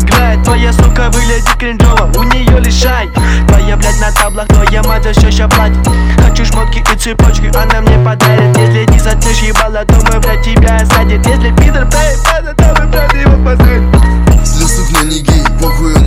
играет. Твоя сука выглядит кринжово, у нее лишай. Твоя блядь на таблах, твоя мать за все ща платит. Хочу шмотки и цепочки, она мне подарит. Если не заткнешь ебало, то мы, блядь, тебя осадит. Если пидор, блядь, то мы, блядь, его посадим. Если сукня не гей, похуй